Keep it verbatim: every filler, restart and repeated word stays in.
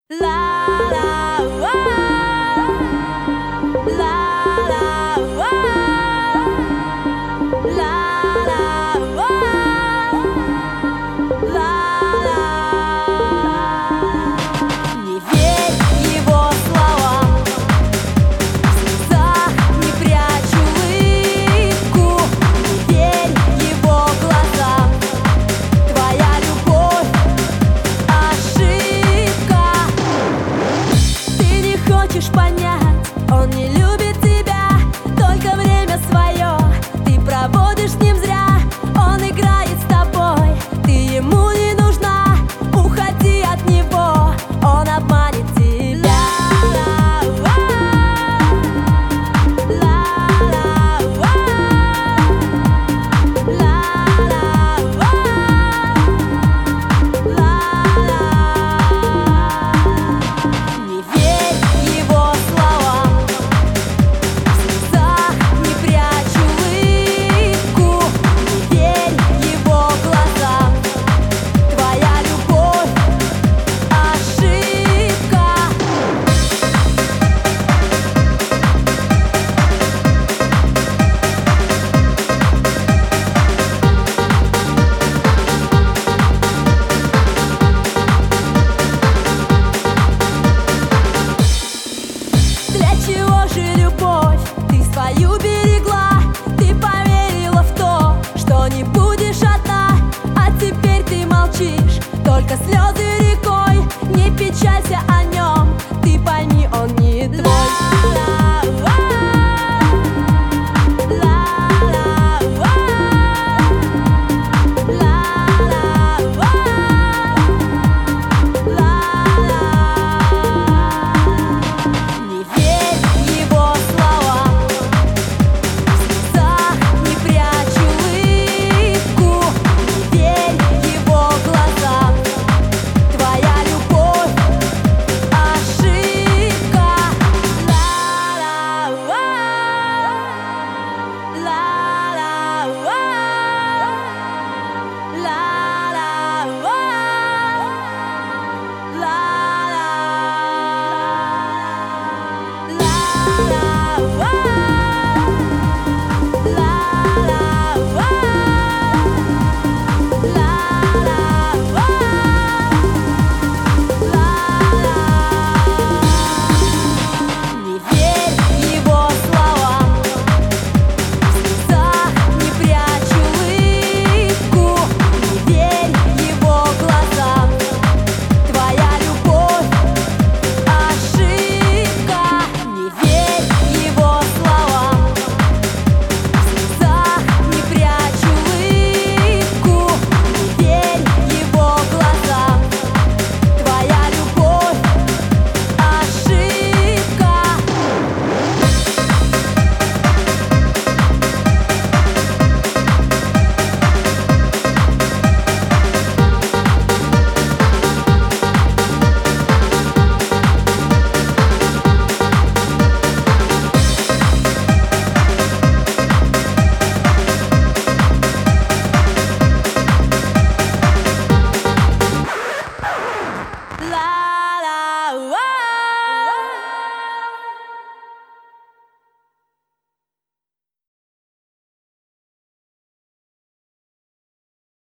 Хочешь понять, он не любит тебя, только время свое ты проводишь с ним зря. Он играет с тобой, ты ему не нужна. Уходи от него, он обманет тебя. Не верь его словам, в слезах не прячь улыбку. Не верь его глазам, твоя любовь — ошибка. Для чего же любовь ты свою берегла? Ты поверила в то, что не будешь одна, а теперь ты молчишь, только слезы